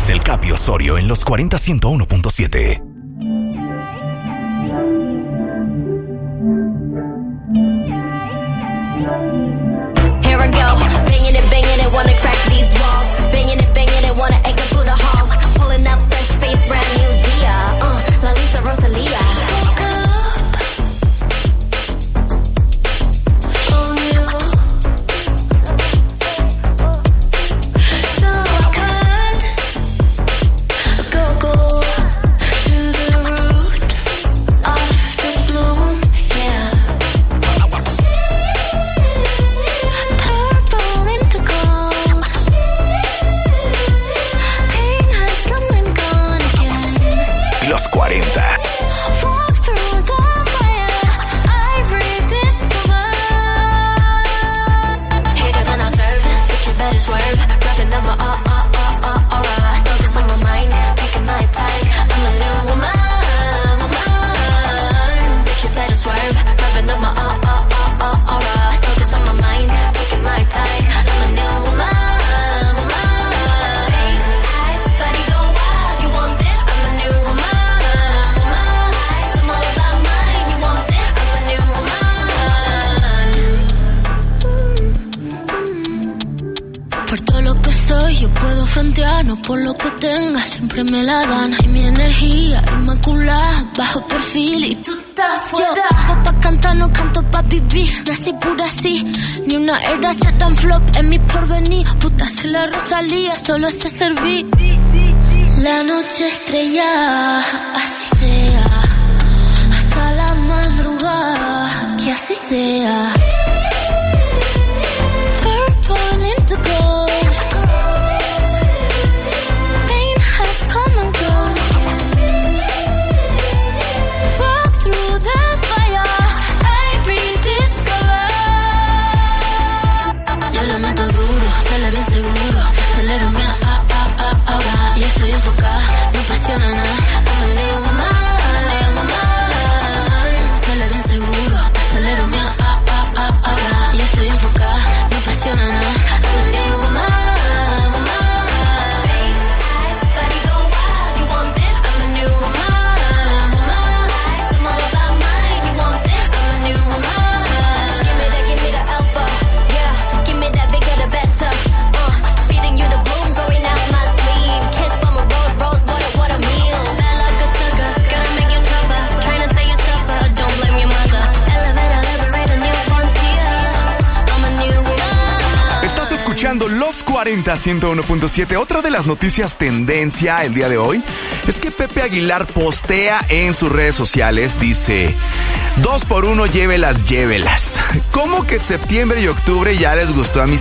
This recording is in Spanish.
Luis El Capi Osorio en los 40-101.7. Here I go, banging it, wanna crack these walls. Banging it, wanna echo through the halls. Pulling up fresh face, brand new Dia. La Lisa Rosalia. Los 40. Yo puedo frontear, no por lo que tenga, siempre me la dan. Y mi energía inmaculada, bajo perfil y tú estás fuera. Yo pa' cantar, no canto pa' vivir, nací pura así. Ni una era se tan flop en mi porvenir. Puta, se la Rosalía, solo sé servir. La noche estrellada, así sea. Hasta la madrugada, que así sea. Purple into gold. Los 40, 101.7. Otra de las noticias tendencia el día de hoy es que Pepe Aguilar postea en sus redes sociales, dice: 2x1, llévelas. ¿Cómo que septiembre y octubre ya les gustó a mis